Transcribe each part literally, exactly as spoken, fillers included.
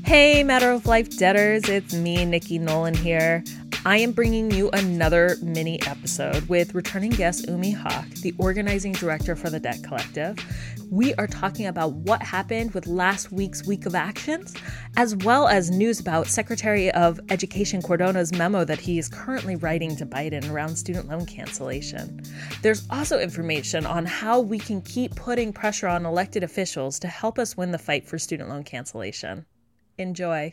Hey, Matter of Life debtors, it's me, Nikki Nolan here. I am bringing you another mini episode with returning guest Umi Haq, the organizing director for the Debt Collective. We are talking about what happened with last week's Week of Actions, as well as news about Secretary of Education Cordona's memo that he is currently writing to Biden around student loan cancellation. There's also information on how we can keep putting pressure on elected officials to help us win the fight for student loan cancellation. Enjoy.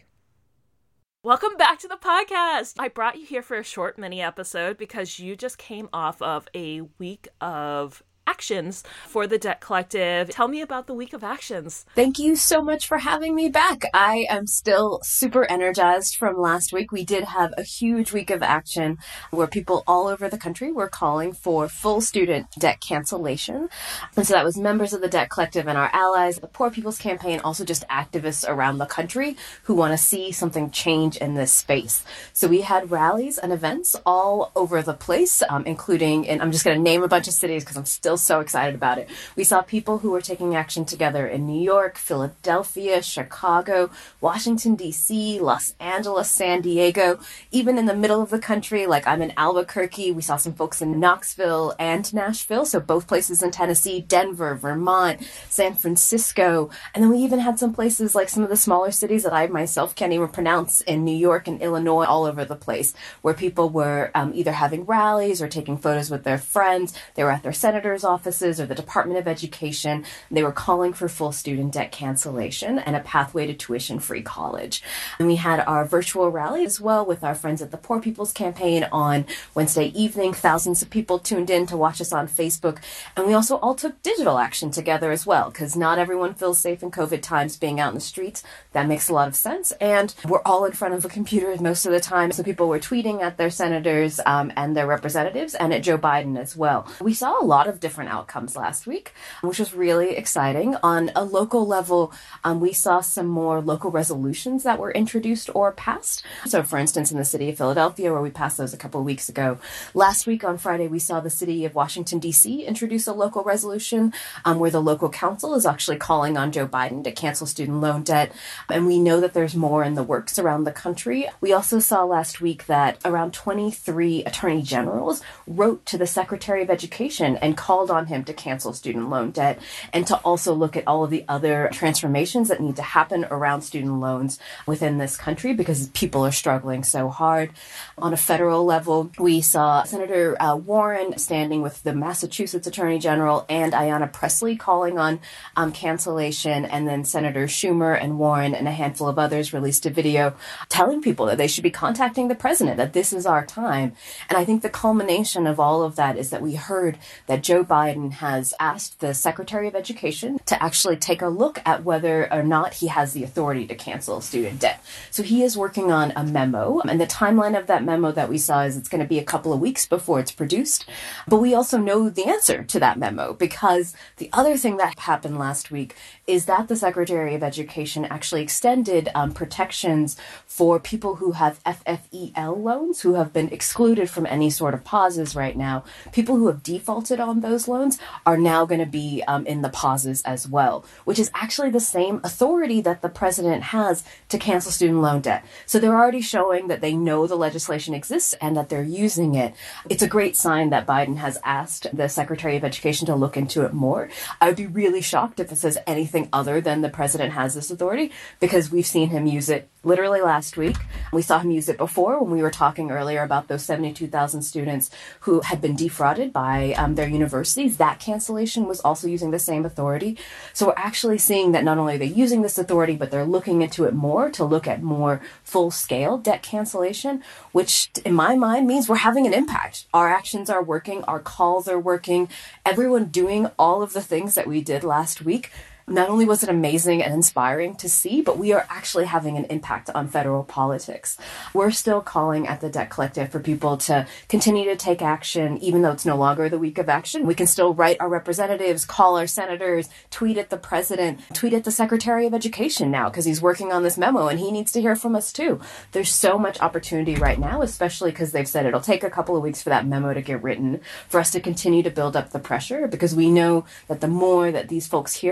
Welcome back to the podcast. I brought you here for a short mini episode because you just came off of a week of actions for the Debt Collective. Tell me about the Week of Actions. Thank you so much for having me back. I am still super energized from last week. We did have a huge week of action where people all over the country were calling for full student debt cancellation. And so that was members of the Debt Collective and our allies, the Poor People's Campaign, also just activists around the country who want to see something change in this space. So we had rallies and events all over the place, um, including, and I'm just going to name a bunch of cities because I'm still so excited about it. We saw people who were taking action together in New York, Philadelphia, Chicago, Washington, D C, Los Angeles, San Diego, even in the middle of the country, like I'm in Albuquerque. We saw some folks in Knoxville and Nashville, so both places in Tennessee, Denver, Vermont, San Francisco, and then we even had some places like some of the smaller cities that I myself can't even pronounce in New York and Illinois, all over the place, where people were um, either having rallies or taking photos with their friends. They were at their senator's offices or the Department of Education. They were calling for full student debt cancellation and a pathway to tuition-free college. And we had our virtual rally as well with our friends at the Poor People's Campaign on Wednesday evening. Thousands of people tuned in to watch us on Facebook. And we also all took digital action together as well, because not everyone feels safe in COVID times being out in the streets. That makes a lot of sense. And we're all in front of a computer most of the time. So people were tweeting at their senators um, and their representatives and at Joe Biden as well. We saw a lot of different outcomes last week, which was really exciting. On a local level, um, we saw some more local resolutions that were introduced or passed. So, for instance, in the city of Philadelphia, where we passed those a couple of weeks ago, last week on Friday, we saw the city of Washington, D C introduce a local resolution um, where the local council is actually calling on Joe Biden to cancel student loan debt. And we know that there's more in the works around the country. We also saw last week that around twenty-three attorney generals wrote to the Secretary of Education and called on him to cancel student loan debt and to also look at all of the other transformations that need to happen around student loans within this country because people are struggling so hard. On a federal level, we saw Senator uh, Warren standing with the Massachusetts Attorney General and Ayanna Pressley calling on um, cancellation, and then Senator Schumer and Warren and a handful of others released a video telling people that they should be contacting the president, that this is our time. And I think the culmination of all of that is that we heard that Joe Biden has asked the Secretary of Education to actually take a look at whether or not he has the authority to cancel student debt. So he is working on a memo, and the timeline of that memo that we saw is it's going to be a couple of weeks before it's produced. But we also know the answer to that memo, because the other thing that happened last week is that the Secretary of Education actually extended um, protections for people who have F F E L loans, who have been excluded from any sort of pauses right now. People who have defaulted on those loans are now going to be um, in the pauses as well, which is actually the same authority that the president has to cancel student loan debt. So they're already showing that they know the legislation exists and that they're using it. It's a great sign that Biden has asked the Secretary of Education to look into it more. I would be really shocked if it says anything other than the president has this authority, because we've seen him use it literally last week. We saw him use it before when we were talking earlier about those seventy-two thousand students who had been defrauded by um, their universities. That cancellation was also using the same authority. So we're actually seeing that not only are they using this authority, but they're looking into it more to look at more full-scale debt cancellation, which in my mind means we're having an impact. Our actions are working. Our calls are working. Everyone doing all of the things that we did last week. Not only was it amazing and inspiring to see, but we are actually having an impact on federal politics. We're still calling at the Debt Collective for people to continue to take action, even though it's no longer the week of action. We can still write our representatives, call our senators, tweet at the president, tweet at the Secretary of Education now, because he's working on this memo and he needs to hear from us too. There's so much opportunity right now, especially because they've said it'll take a couple of weeks for that memo to get written, for us to continue to build up the pressure, because we know that the more that these folks hear from us,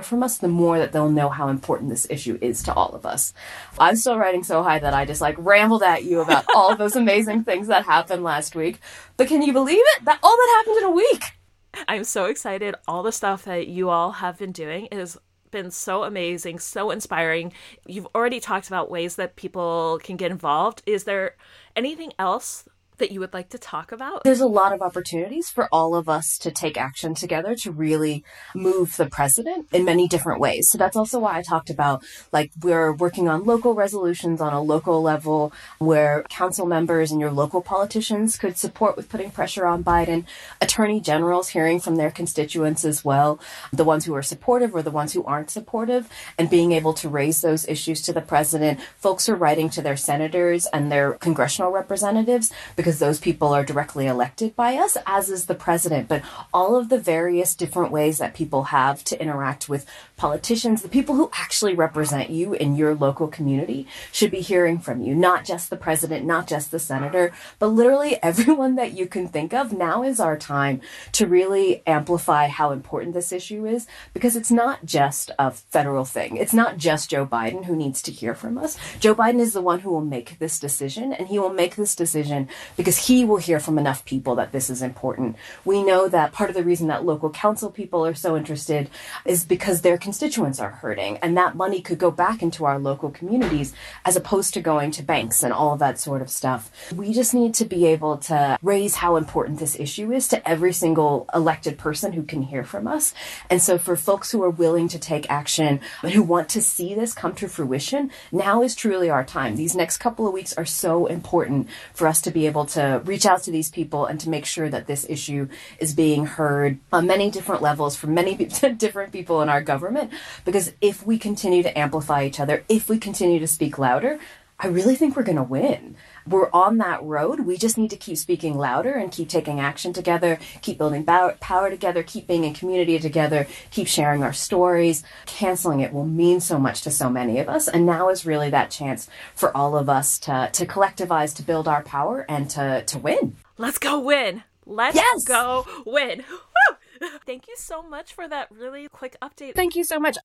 the more that they'll know how important this issue is to all of us. I'm still riding so high that I just like rambled at you about all of those amazing things that happened last week. But can you believe it? That all that happened in a week. I'm so excited. All the stuff that you all have been doing is been so amazing, so inspiring. You've already talked about ways that people can get involved. Is there anything else that you would like to talk about? There's a lot of opportunities for all of us to take action together to really move the president in many different ways. So that's also why I talked about, like, we're working on local resolutions on a local level where council members and your local politicians could support with putting pressure on Biden, attorney generals hearing from their constituents as well, the ones who are supportive or the ones who aren't supportive, and being able to raise those issues to the president. Folks are writing to their senators and their congressional representatives, because those people are directly elected by us, as is the president. But all of the various different ways that people have to interact with politicians, the people who actually represent you in your local community, should be hearing from you. Not just the president, not just the senator, but literally everyone that you can think of. Now is our time to really amplify how important this issue is, because it's not just a federal thing. It's not just Joe Biden who needs to hear from us. Joe Biden is the one who will make this decision, and he will make this decision because he will hear from enough people that this is important. We know that part of the reason that local council people are so interested is because their constituents are hurting, and that money could go back into our local communities as opposed to going to banks and all of that sort of stuff. We just need to be able to raise how important this issue is to every single elected person who can hear from us. And so for folks who are willing to take action, but who want to see this come to fruition, now is truly our time. These next couple of weeks are so important for us to be able to reach out to these people and to make sure that this issue is being heard on many different levels from many different people in our government. Because if we continue to amplify each other, if we continue to speak louder, I really think we're going to win. We're on that road. We just need to keep speaking louder and keep taking action together, keep building power together, keep being in community together, keep sharing our stories. Canceling it will mean so much to so many of us. And now is really that chance for all of us to, to collectivize, to build our power, and to, to win. Let's go win. Let's yes! go win. Woo! Thank you so much for that really quick update. Thank you so much.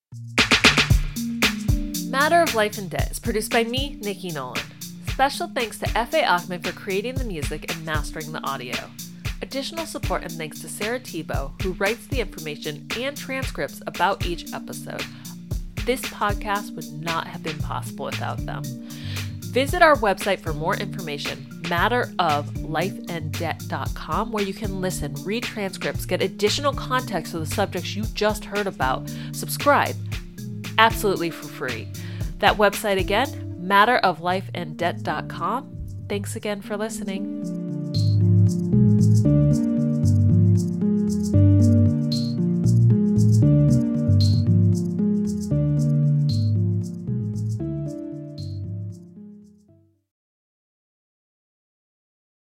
Matter of Life and Debt is produced by me, Nikki Nolan. Special thanks to F A Achman for creating the music and mastering the audio. Additional support and thanks to Sarah Tebow, who writes the information and transcripts about each episode. This podcast would not have been possible without them. Visit our website for more information, matter of life and debt dot com, where you can listen, read transcripts, get additional context to the subjects you just heard about. Subscribe, absolutely for free. That website again, matter of life and debt dot com. Thanks again for listening.